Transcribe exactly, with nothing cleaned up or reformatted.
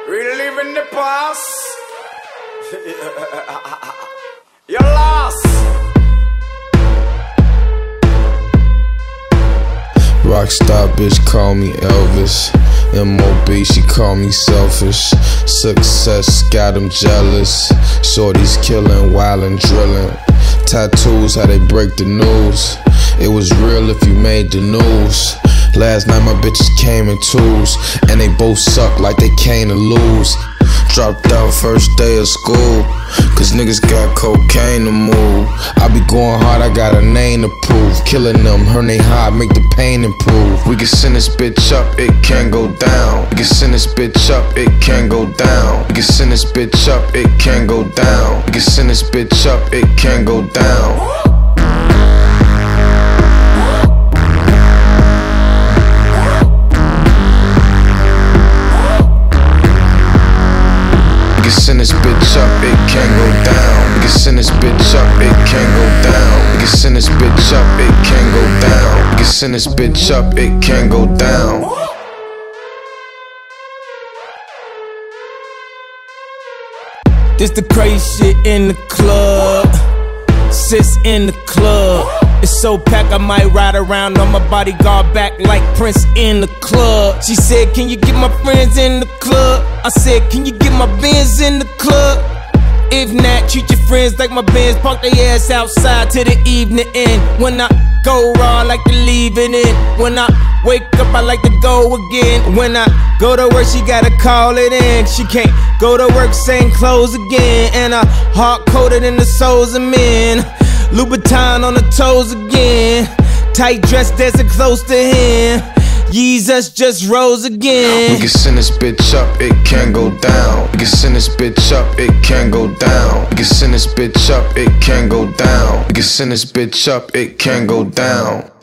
Reliving the past. You're lost. Rockstar bitch call me Elvis. M O B she call me selfish. Success got 'em jealous. Shorties killing, wildin', drilling. Tattoos, how they break the news. It was real if you made the news. Last night my bitches came in twos, and they both suck like they came to lose. Dropped out first day of school, cause niggas got cocaine to move. I be going hard, I got a name to prove. Killing them, her they high, make the pain improve. We can send this bitch up, it can go down. We can send this bitch up, it can go down. We can send this bitch up, it can go down. We can send this bitch up, it can go down. We can send this bitch up, it can go down. We can send this bitch up, it can go down. We can send this bitch up, it can go down. We can send this bitch up, it can go down. This the crazy shit in the club. Sis in the club. It's so packed I might ride around on my bodyguard back like Prince in the club. She said, can you get my friends in the club? I said, can you get my Benz in the club? If not, treat your friends like my Benz. Park their ass outside till the evening end. When I go raw, I like to leave it in. When I wake up, I like to go again. When I go to work, she gotta call it in. She can't go to work, same clothes again. And I hard-coded in the souls of men. Louboutin on the toes again. Tight dress dancing close to him. Jesus just rose again. We can send this bitch up, it can go down. We can send this bitch up, it can go down. We can send this bitch up, it can go down. We can send this bitch up, it can go down.